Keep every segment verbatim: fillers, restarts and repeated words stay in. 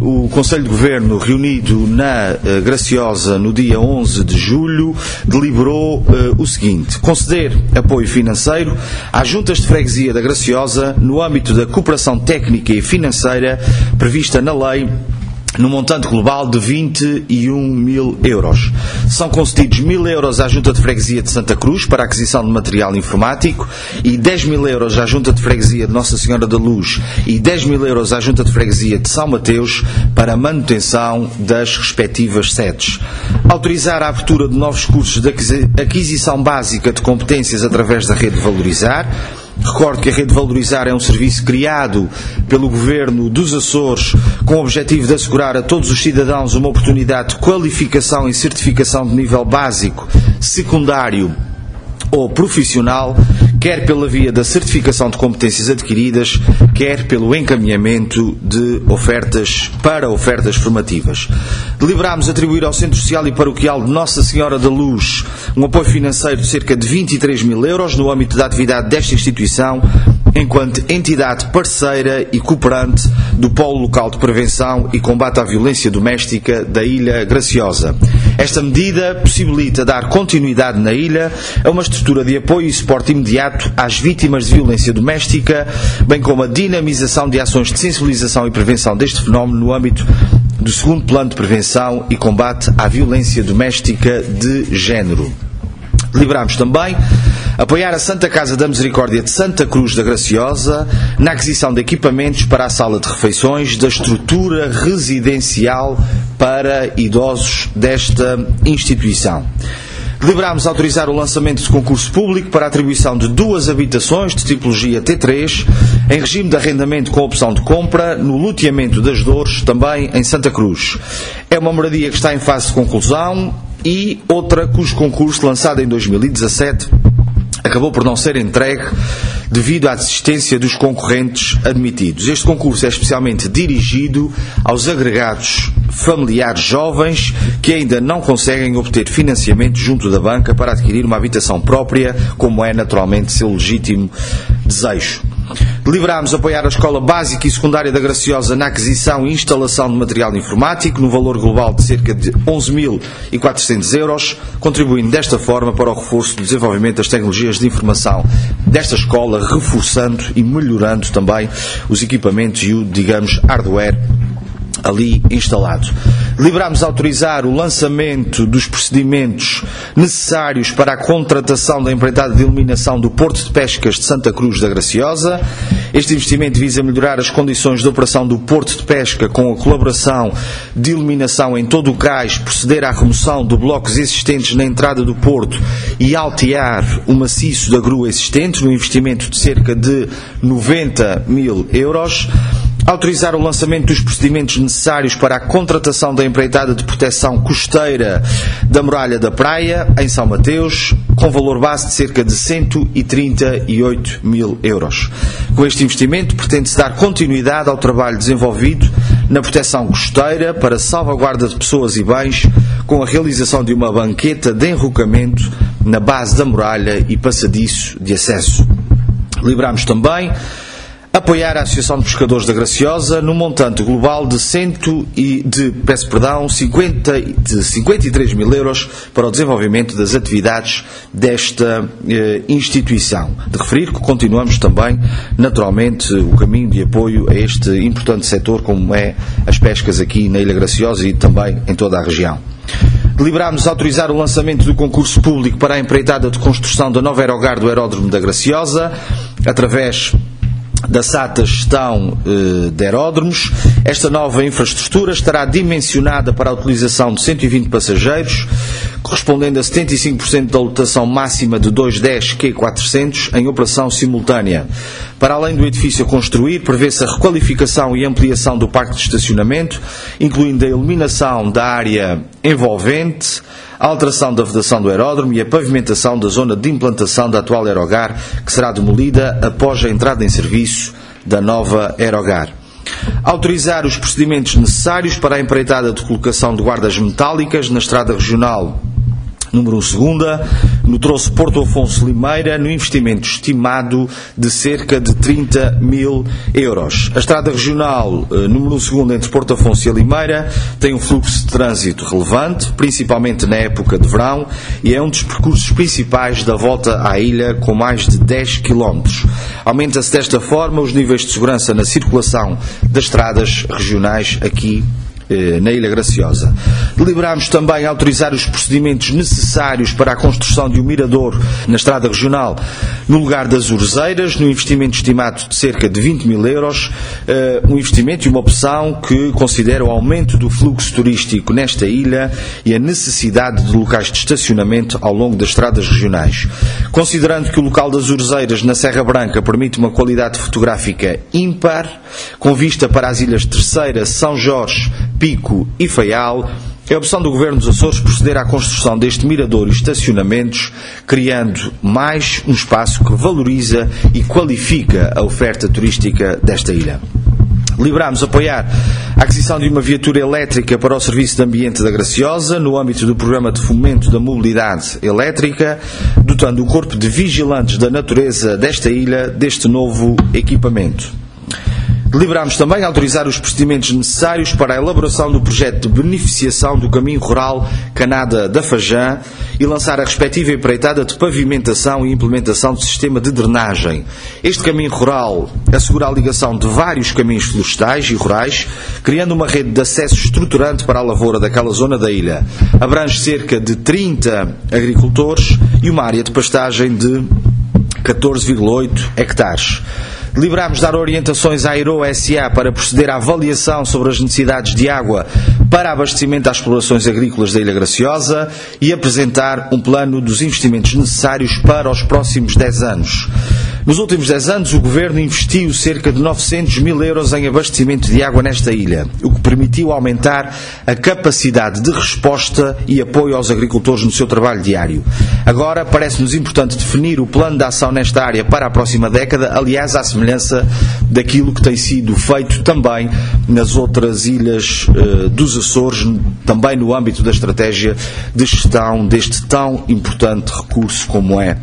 o Conselho de Governo, reunido na uh, Graciosa no dia onze de julho, deliberou uh, o seguinte: conceder apoio financeiro às juntas de freguesia da Graciosa no âmbito da cooperação técnica e financeira prevista na lei, no montante global de vinte e um mil euros. São concedidos mil euros à Junta de Freguesia de Santa Cruz para a aquisição de material informático e dez mil euros à Junta de Freguesia de Nossa Senhora da Luz e dez mil euros à Junta de Freguesia de São Mateus para a manutenção das respectivas sedes. Autorizar a abertura de novos cursos de aquisição básica de competências através da Rede Valorizar. Recordo que a Rede Valorizar é um serviço criado pelo Governo dos Açores com o objetivo de assegurar a todos os cidadãos uma oportunidade de qualificação e certificação de nível básico, secundário ou profissional, quer pela via da certificação de competências adquiridas, quer pelo encaminhamento de ofertas para ofertas formativas. Deliberámos atribuir ao Centro Social e Paroquial de Nossa Senhora da Luz um apoio financeiro de cerca de vinte e três mil euros no âmbito da atividade desta instituição, enquanto entidade parceira e cooperante do Polo Local de Prevenção e Combate à Violência Doméstica da Ilha Graciosa. Esta medida possibilita dar continuidade na ilha a uma estrutura de apoio e suporte imediato às vítimas de violência doméstica, bem como a dinamização de ações de sensibilização e prevenção deste fenómeno no âmbito do segundo Plano de Prevenção e Combate à Violência Doméstica de Género. Deliberámos também apoiar a Santa Casa da Misericórdia de Santa Cruz da Graciosa na aquisição de equipamentos para a sala de refeições da estrutura residencial para idosos desta instituição. Deliberámos autorizar o lançamento de concurso público para a atribuição de duas habitações de tipologia T três em regime de arrendamento com opção de compra no loteamento das Dores, também em Santa Cruz. É uma moradia que está em fase de conclusão e outra cujo concurso, lançado em dois mil e dezassete, acabou por não ser entregue devido à desistência dos concorrentes admitidos. Este concurso é especialmente dirigido aos agregados familiares jovens que ainda não conseguem obter financiamento junto da banca para adquirir uma habitação própria, como é naturalmente seu legítimo desejo. Deliberámos apoiar a Escola Básica e Secundária da Graciosa na aquisição e instalação de material informático no valor global de cerca de onze mil e quatrocentos euros, contribuindo desta forma para o reforço do desenvolvimento das tecnologias de informação desta escola, reforçando e melhorando também os equipamentos e o, digamos, hardware ali instalado. Deliberámos autorizar o lançamento dos procedimentos necessários para a contratação da empreitada de iluminação do Porto de Pescas de Santa Cruz da Graciosa. Este investimento visa melhorar as condições de operação do Porto de Pesca com a colaboração de iluminação em todo o cais, proceder à remoção de blocos existentes na entrada do Porto e altear o maciço da grua existente, no investimento de cerca de noventa mil euros. Autorizar o lançamento dos procedimentos necessários para a contratação da empreitada de proteção costeira da Muralha da Praia, em São Mateus, com valor base de cerca de cento e trinta e oito mil euros. Com este investimento, pretende-se dar continuidade ao trabalho desenvolvido na proteção costeira para salvaguarda de pessoas e bens, com a realização de uma banqueta de enrocamento na base da muralha e passadiço de acesso. Deliberámos também apoiar a Associação de Pescadores da Graciosa no montante global de, cento e, de, peço perdão, cinquenta, de cinquenta e três mil euros para o desenvolvimento das atividades desta eh, instituição. De referir que continuamos também, naturalmente, o caminho de apoio a este importante setor como é as pescas aqui na Ilha Graciosa e também em toda a região. Deliberámos autorizar o lançamento do concurso público para a empreitada de construção da nova aerogar do Aeródromo da Graciosa, através da S A T A Gestão eh, de Aeródromos. Esta nova infraestrutura estará dimensionada para a utilização de cento e vinte passageiros, correspondendo a setenta e cinco por cento da lotação máxima de duzentos e dez Q quatrocentos em operação simultânea. Para além do edifício a construir, prevê-se a requalificação e ampliação do parque de estacionamento, incluindo a eliminação da área envolvente, a alteração da vedação do aeródromo e a pavimentação da zona de implantação da atual aerogar, que será demolida após a entrada em serviço da nova aerogar. Autorizar os procedimentos necessários para a empreitada de colocação de guardas metálicas na estrada regional Número segunda, nutrou-se Porto Afonso Limeira no investimento estimado de cerca de trinta mil euros. A estrada regional eh, número segundo entre Porto Afonso e a Limeira tem um fluxo de trânsito relevante, principalmente na época de verão, e é um dos percursos principais da volta à ilha, com mais de dez quilómetros. Aumenta-se desta forma os níveis de segurança na circulação das estradas regionais aqui na Ilha Graciosa. Deliberámos também autorizar os procedimentos necessários para a construção de um mirador na estrada regional no lugar das Urzeiras, no investimento estimado de cerca de vinte mil euros, um investimento e uma opção que considera o aumento do fluxo turístico nesta ilha e a necessidade de locais de estacionamento ao longo das estradas regionais. Considerando que o local das Urzeiras na Serra Branca permite uma qualidade fotográfica ímpar, com vista para as ilhas Terceira, São Jorge, Pico e Faial, é a opção do Governo dos Açores proceder à construção deste mirador e estacionamentos, criando mais um espaço que valoriza e qualifica a oferta turística desta ilha. Deliberámos apoiar a aquisição de uma viatura elétrica para o Serviço de Ambiente da Graciosa, no âmbito do Programa de Fomento da Mobilidade Elétrica, dotando o Corpo de Vigilantes da Natureza desta ilha deste novo equipamento. Deliberámos também autorizar os procedimentos necessários para a elaboração do projeto de beneficiação do caminho rural Canada da Fajã e lançar a respectiva empreitada de pavimentação e implementação do sistema de drenagem. Este caminho rural assegura a ligação de vários caminhos florestais e rurais, criando uma rede de acesso estruturante para a lavoura daquela zona da ilha. Abrange cerca de trinta agricultores e uma área de pastagem de catorze vírgula oito hectares. Deliberámos dar orientações à Aero S A para proceder à avaliação sobre as necessidades de água para abastecimento às explorações agrícolas da Ilha Graciosa e apresentar um plano dos investimentos necessários para os próximos dez anos. Nos últimos dez anos, o Governo investiu cerca de novecentos mil euros em abastecimento de água nesta ilha, o que permitiu aumentar a capacidade de resposta e apoio aos agricultores no seu trabalho diário. Agora, parece-nos importante definir o plano de ação nesta área para a próxima década, aliás, à semelhança daquilo que tem sido feito também nas outras ilhas uh, dos Açores, também no âmbito da estratégia de gestão deste tão importante recurso como é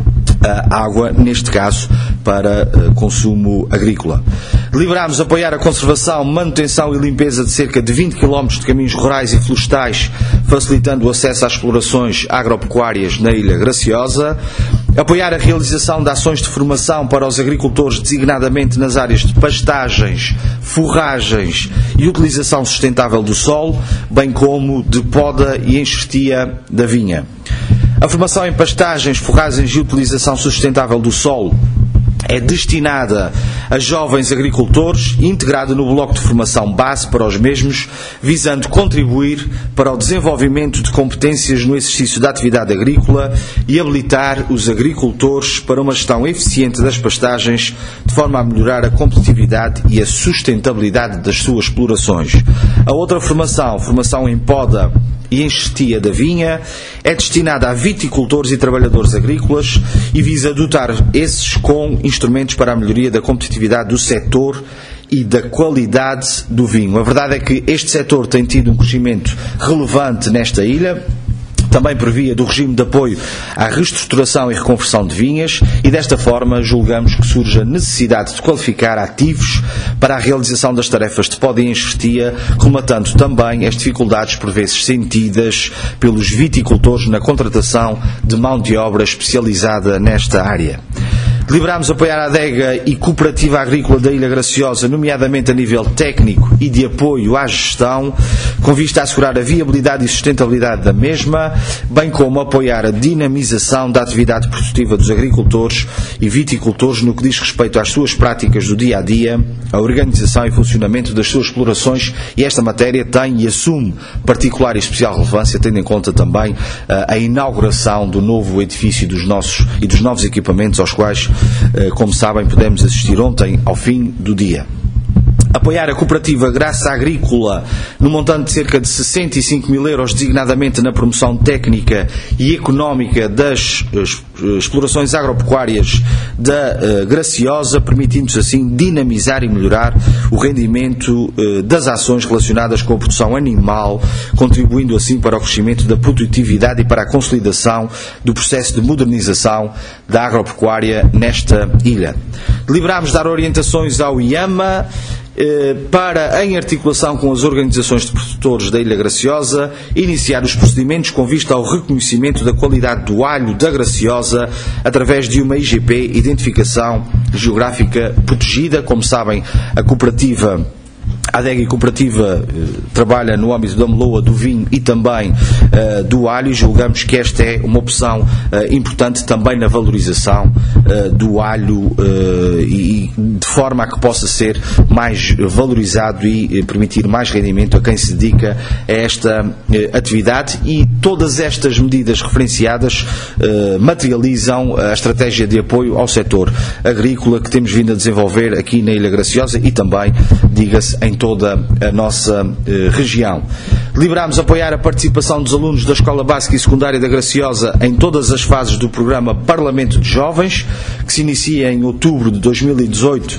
a água, neste caso para uh, consumo agrícola. Deliberámos apoiar a conservação, manutenção e limpeza de cerca de vinte quilómetros de caminhos rurais e florestais, facilitando o acesso às explorações agropecuárias na Ilha Graciosa. Apoiar a realização de ações de formação para os agricultores, designadamente nas áreas de pastagens, forragens e utilização sustentável do solo, bem como de poda e enxertia da vinha. A formação em pastagens, forragens e utilização sustentável do solo é destinada a jovens agricultores, integrada no bloco de formação base para os mesmos, visando contribuir para o desenvolvimento de competências no exercício da atividade agrícola e habilitar os agricultores para uma gestão eficiente das pastagens, de forma a melhorar a competitividade e a sustentabilidade das suas explorações. A outra formação, formação em poda e enxertia da vinha, é destinada a viticultores e trabalhadores agrícolas e visa dotar esses com instrumentos para a melhoria da competitividade do setor e da qualidade do vinho. A verdade é que este setor tem tido um crescimento relevante nesta ilha, também por via do regime de apoio à reestruturação e reconversão de vinhas, e desta forma julgamos que surge a necessidade de qualificar ativos para a realização das tarefas de poda e enxertia, rematando também as dificuldades por vezes sentidas pelos viticultores na contratação de mão de obra especializada nesta área. Deliberámos apoiar a adega e cooperativa agrícola da Ilha Graciosa, nomeadamente a nível técnico e de apoio à gestão, com vista a assegurar a viabilidade e sustentabilidade da mesma, bem como apoiar a dinamização da atividade produtiva dos agricultores e viticultores no que diz respeito às suas práticas do dia a dia, a organização e funcionamento das suas explorações, e esta matéria tem e assume particular e especial relevância, tendo em conta também a, a inauguração do novo edifício dos nossos e dos novos equipamentos aos quais, como sabem, pudemos assistir ontem ao fim do dia. Apoiar a cooperativa Graça Agrícola no montante de cerca de sessenta e cinco mil euros, designadamente na promoção técnica e económica das explorações agropecuárias da uh, Graciosa, permitindo-se assim dinamizar e melhorar o rendimento uh, das ações relacionadas com a produção animal, contribuindo assim para o crescimento da produtividade e para a consolidação do processo de modernização da agropecuária nesta ilha. Deliberámos dar orientações ao IAMA para, em articulação com as organizações de produtores da Ilha Graciosa, iniciar os procedimentos com vista ao reconhecimento da qualidade do alho da Graciosa através de uma I G P, Identificação Geográfica Protegida. Como sabem, a cooperativa A adega cooperativa eh, trabalha no âmbito da meloa, do vinho e também eh, do alho, e julgamos que esta é uma opção eh, importante também na valorização eh, do alho eh, e de forma a que possa ser mais valorizado e eh, permitir mais rendimento a quem se dedica a esta eh, atividade. E todas estas medidas referenciadas eh, materializam a estratégia de apoio ao setor agrícola que temos vindo a desenvolver aqui na Ilha Graciosa e também, diga-se, em toda a nossa eh, região. Deliberámos apoiar a participação dos alunos da Escola Básica e Secundária da Graciosa em todas as fases do programa Parlamento de Jovens, que se inicia em outubro de dois mil e dezoito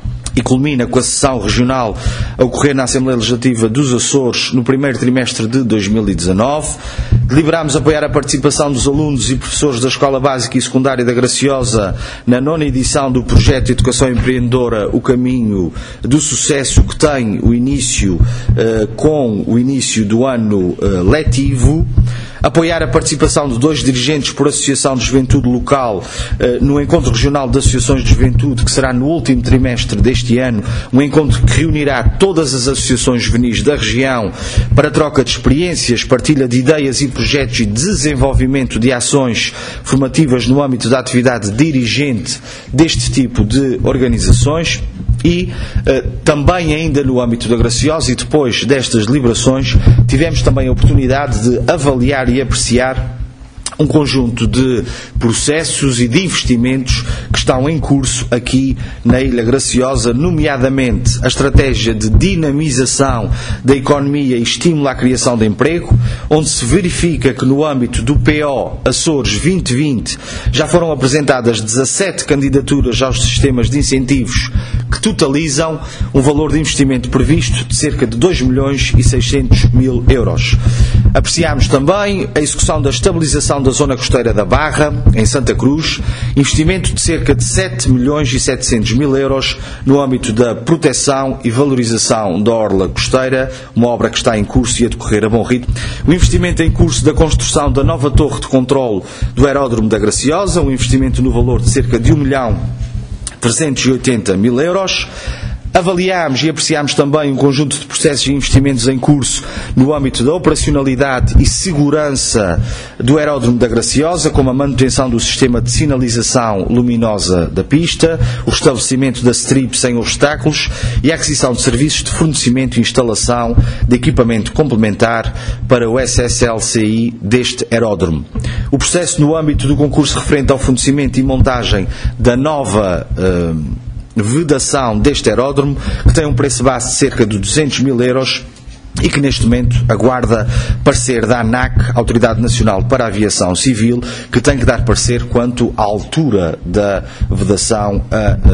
e culmina com a sessão regional a ocorrer na Assembleia Legislativa dos Açores no primeiro trimestre de dois mil e dezanove. Deliberámos apoiar a participação dos alunos e professores da Escola Básica e Secundária da Graciosa na nona edição do projeto de Educação Empreendedora O Caminho do Sucesso, que tem o início uh, com o início do ano uh, letivo. Apoiar a participação de dois dirigentes por Associação de Juventude Local eh, no Encontro Regional de Associações de Juventude, que será no último trimestre deste ano, um encontro que reunirá todas as associações juvenis da região para troca de experiências, partilha de ideias e projetos e desenvolvimento de ações formativas no âmbito da atividade dirigente deste tipo de organizações. E uh, também ainda no âmbito da Graciosa, e depois destas deliberações, tivemos também a oportunidade de avaliar e apreciar um conjunto de processos e de investimentos que estão em curso aqui na Ilha Graciosa, nomeadamente a estratégia de dinamização da economia e estímulo à criação de emprego, onde se verifica que no âmbito do P O Açores vinte vinte já foram apresentadas dezassete candidaturas aos sistemas de incentivos que totalizam um valor de investimento previsto de cerca de dois milhões e seiscentos mil euros. Apreciámos também a execução da estabilização da zona costeira da Barra, em Santa Cruz, investimento de cerca de sete milhões e setecentos mil euros no âmbito da proteção e valorização da orla costeira, uma obra que está em curso e a decorrer a bom ritmo. O investimento em curso da construção da nova torre de controle do aeródromo da Graciosa, um investimento no valor de cerca de um milhão trezentos e oitenta mil euros. Avaliámos e apreciámos também um conjunto de processos e investimentos em curso no âmbito da operacionalidade e segurança do aeródromo da Graciosa, como a manutenção do sistema de sinalização luminosa da pista, o restabelecimento da strip sem obstáculos e a aquisição de serviços de fornecimento e instalação de equipamento complementar para o S S L C I deste aeródromo. O processo no âmbito do concurso referente ao fornecimento e montagem da nova uh, vedação deste aeródromo, que tem um preço base de cerca de duzentos mil euros e que neste momento aguarda parecer da ANAC, Autoridade Nacional para a Aviação Civil, que tem que dar parecer quanto à altura da vedação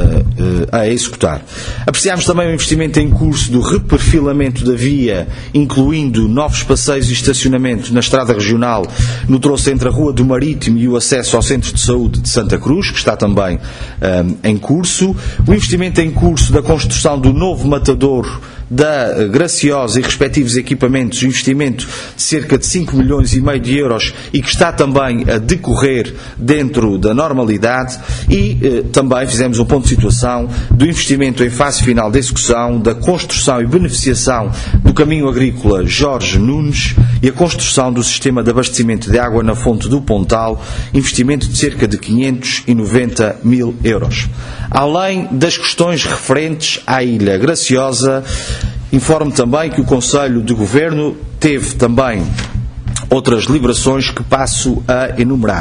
a, a, a executar. Apreciámos também o investimento em curso do reperfilamento da via, incluindo novos passeios e estacionamento na estrada regional no troço entre a Rua do Marítimo e o acesso ao Centro de Saúde de Santa Cruz, que está também um, em curso. O investimento em curso da construção do novo matadouro da Graciosa e respectivos equipamentos, um investimento de cerca de cinco milhões e meio de euros e que está também a decorrer dentro da normalidade. E eh, também fizemos um ponto de situação do investimento em fase final de execução da construção e beneficiação do caminho agrícola Jorge Nunes e a construção do sistema de abastecimento de água na fonte do Pontal, investimento de cerca de quinhentos e noventa mil euros. Além das questões referentes à Ilha Graciosa, informo também que o Conselho de Governo teve também outras deliberações que passo a enumerar.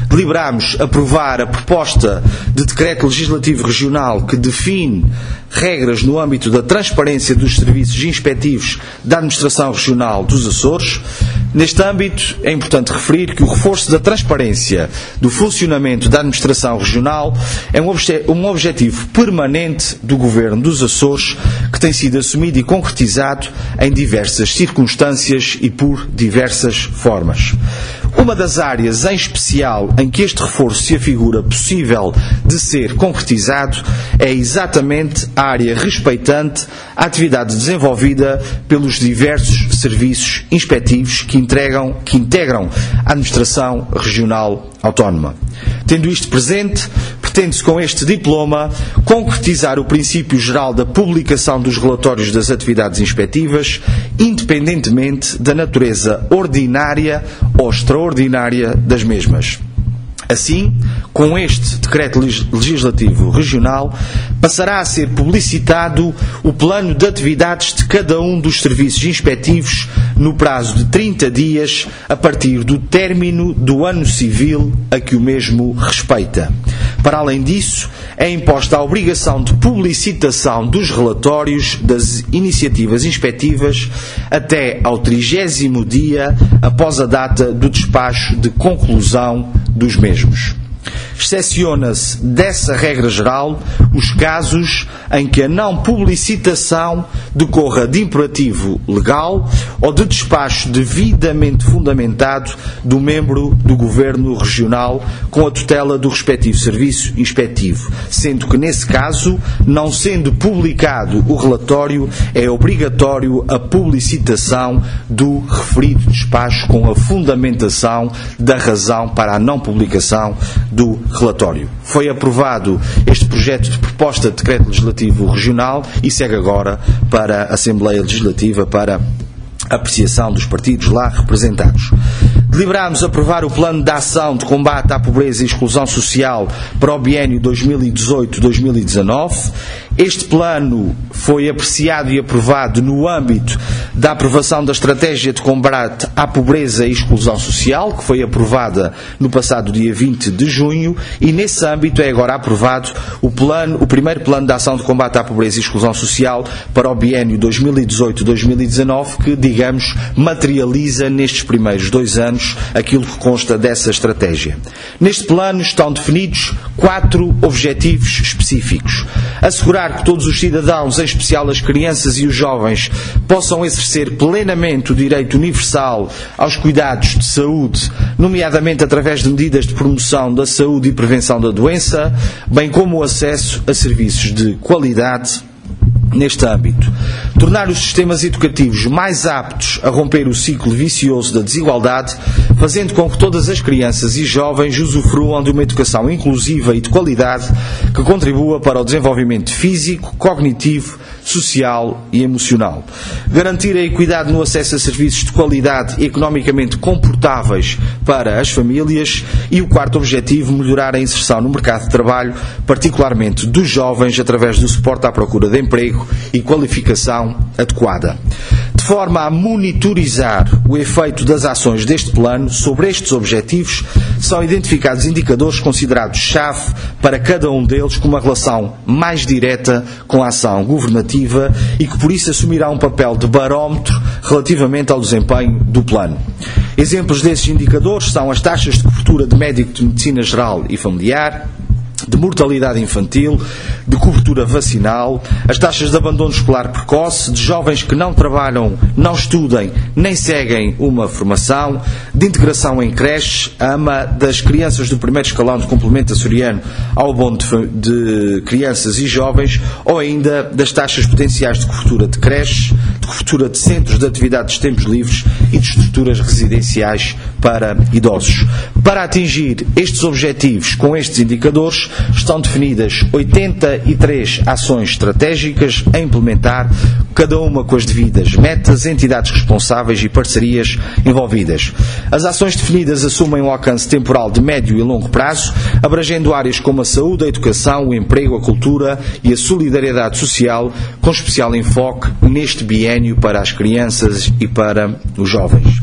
deliberámos aprovar a proposta de decreto legislativo regional que define regras no âmbito da transparência dos serviços inspectivos da Administração Regional dos Açores. Neste âmbito, é importante referir que o reforço da transparência do funcionamento da Administração Regional é um, obje- um objetivo permanente do Governo dos Açores, que tem sido assumido e concretizado em diversas circunstâncias e por diversas formas. Uma das áreas em especial em que este reforço se afigura possível de ser concretizado é exatamente a área respeitante à atividade desenvolvida pelos diversos serviços inspectivos que, entregam, que integram a Administração Regional Autónoma. Tendo isto presente, pretende-se com este diploma concretizar o princípio geral da publicação dos relatórios das atividades inspectivas, independentemente da natureza ordinária ou extraordinária das mesmas. Assim, com este decreto legislativo regional, passará a ser publicitado o plano de atividades de cada um dos serviços inspectivos no prazo de trinta dias a partir do término do ano civil a que o mesmo respeita. Para além disso, é imposta a obrigação de publicitação dos relatórios das iniciativas inspectivas até ao trigésimo dia após a data do despacho de conclusão dos mesmos. Excepciona-se dessa regra geral os casos em que a não publicitação decorra de imperativo legal ou de despacho devidamente fundamentado do membro do Governo Regional com a tutela do respectivo serviço inspectivo, sendo que nesse caso, não sendo publicado o relatório, é obrigatório a publicitação do referido despacho com a fundamentação da razão para a não publicação do relatório. Foi aprovado este projeto de proposta de decreto legislativo regional e segue agora para a Assembleia Legislativa para apreciação dos partidos lá representados. Deliberámos aprovar o Plano de Ação de Combate à Pobreza e Exclusão Social para o biênio dois mil e dezoito a dois mil e dezanove. Este plano foi apreciado e aprovado no âmbito da aprovação da Estratégia de Combate à Pobreza e Exclusão Social, que foi aprovada no passado dia vinte de junho, e nesse âmbito é agora aprovado o, plano, o primeiro Plano de Ação de Combate à Pobreza e Exclusão Social para o biênio dois mil e dezoito a dois mil e dezanove, que, digamos, materializa nestes primeiros dois anos aquilo que consta dessa estratégia. Neste plano estão definidos quatro objetivos específicos. Assegurar que todos os cidadãos, em especial as crianças e os jovens, possam exercer plenamente o direito universal aos cuidados de saúde, nomeadamente através de medidas de promoção da saúde e prevenção da doença, bem como o acesso a serviços de qualidade neste âmbito. Tornar os sistemas educativos mais aptos a romper o ciclo vicioso da desigualdade, fazendo com que todas as crianças e jovens usufruam de uma educação inclusiva e de qualidade que contribua para o desenvolvimento físico, cognitivo, social e emocional. Garantir a equidade no acesso a serviços de qualidade economicamente comportáveis para as famílias e o quarto objetivo, melhorar a inserção no mercado de trabalho, particularmente dos jovens, através do suporte à procura de emprego e qualificação adequada. De forma a monitorizar o efeito das ações deste plano sobre estes objetivos, são identificados indicadores considerados chave para cada um deles com uma relação mais direta com a ação governativa e que por isso assumirá um papel de barómetro relativamente ao desempenho do plano. Exemplos desses indicadores são as taxas de cobertura de médico de medicina geral e familiar, de mortalidade infantil, de cobertura vacinal, as taxas de abandono escolar precoce, de jovens que não trabalham, não estudem, nem seguem uma formação, de integração em creches, a ama das crianças do primeiro escalão de complemento açoriano ao abono de, de crianças e jovens, ou ainda das taxas potenciais de cobertura de creches, de cobertura de centros de atividades de tempos livres e de estruturas residenciais para idosos. Para atingir estes objetivos com estes indicadores, estão definidas oitenta e três ações estratégicas a implementar, cada uma com as devidas metas, entidades responsáveis e parcerias envolvidas. As ações definidas assumem um alcance temporal de médio e longo prazo, abrangendo áreas como a saúde, a educação, o emprego, a cultura e a solidariedade social, com especial enfoque neste biénio para as crianças e para os jovens.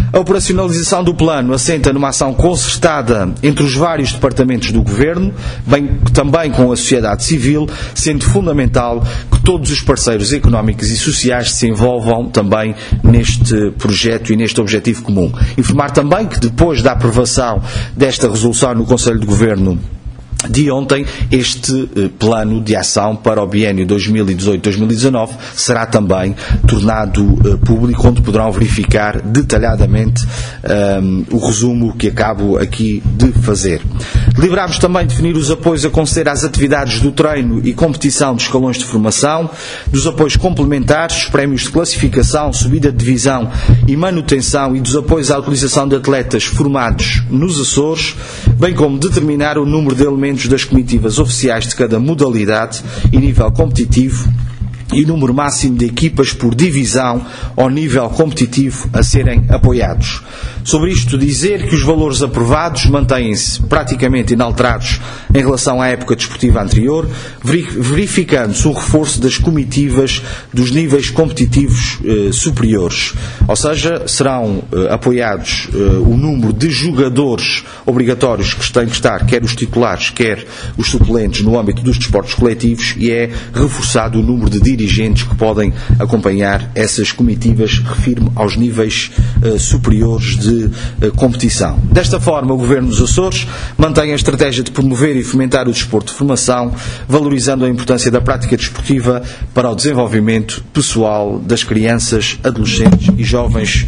A operacionalização do plano assenta numa ação concertada entre os vários departamentos do Governo, bem também com a sociedade civil, sendo fundamental que todos os parceiros económicos e sociais se envolvam também neste projeto e neste objetivo comum. Informar também que depois da aprovação desta resolução no Conselho de Governo de ontem, este eh, plano de ação para o biênio dois mil e dezoito a dois mil e dezanove será também tornado eh, público, onde poderão verificar detalhadamente um, o resumo que acabo aqui de fazer. Deliberámos também definir os apoios a conceder às atividades do treino e competição de escalões de formação, dos apoios complementares, os prémios de classificação, subida de divisão e manutenção e dos apoios à utilização de atletas formados nos Açores, bem como determinar o número de elementos das comitivas oficiais de cada modalidade e nível competitivo e número máximo de equipas por divisão ou nível competitivo a serem apoiados. Sobre isto dizer que os valores aprovados mantêm-se praticamente inalterados em relação à época desportiva anterior, verificando-se um reforço das comitivas dos níveis competitivos eh, superiores. Ou seja, serão eh, apoiados eh, o número de jogadores obrigatórios que têm que estar, quer os titulares, quer os suplentes no âmbito dos desportos coletivos, e é reforçado o número de dirigentes que podem acompanhar essas comitivas, refiro-me aos níveis eh, superiores de eh, competição. Desta forma, o Governo dos Açores mantém a estratégia de promover e fomentar o desporto de formação, valorizando a importância da prática desportiva para o desenvolvimento pessoal das crianças, adolescentes e jovens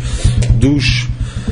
dos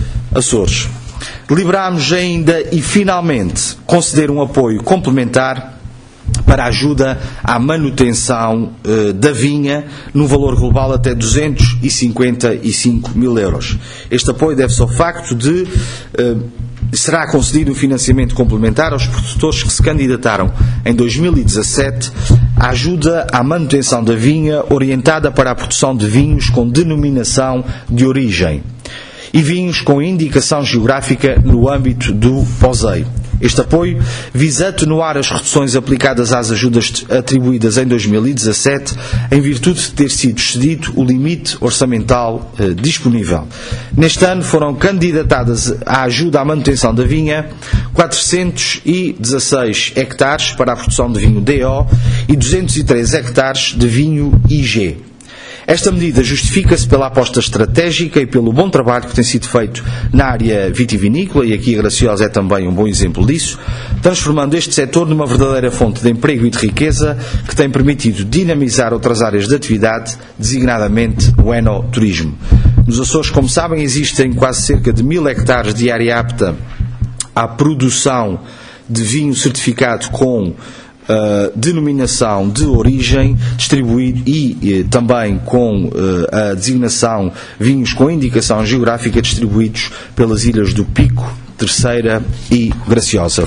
Açores. Deliberámos ainda e finalmente conceder um apoio complementar para a ajuda à manutenção uh, da vinha, num valor global até duzentos e cinquenta e cinco mil euros. Este apoio deve-se ao facto de uh, será concedido um financiamento complementar aos produtores que se candidataram em dois mil e dezassete à ajuda à manutenção da vinha orientada para a produção de vinhos com denominação de origem e vinhos com indicação geográfica no âmbito do POSEI. Este apoio visa atenuar as reduções aplicadas às ajudas atribuídas em dois mil e dezassete, em virtude de ter sido excedido o limite orçamental eh, disponível. Neste ano foram candidatadas à ajuda à manutenção da vinha quatrocentos e dezasseis hectares para a produção de vinho D O e duzentos e três hectares de vinho I G. Esta medida justifica-se pela aposta estratégica e pelo bom trabalho que tem sido feito na área vitivinícola, e aqui a Graciosa é também um bom exemplo disso, transformando este setor numa verdadeira fonte de emprego e de riqueza que tem permitido dinamizar outras áreas de atividade, designadamente o enoturismo. Nos Açores, como sabem, existem quase cerca de mil hectares de área apta à produção de vinho certificado com Uh, denominação de origem distribuído e uh, também com uh, a designação vinhos com indicação geográfica distribuídos pelas ilhas do Pico, Terceira e Graciosa.